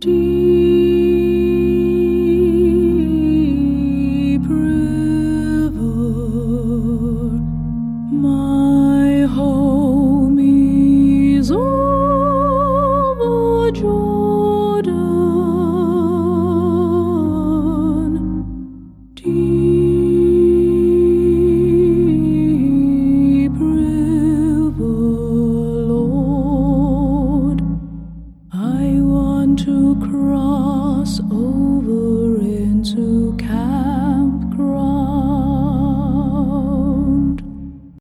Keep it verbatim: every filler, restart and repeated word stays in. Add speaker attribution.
Speaker 1: Deep river, my home is over Jordan. Deep river, Lord, I want to cross over into Canaan.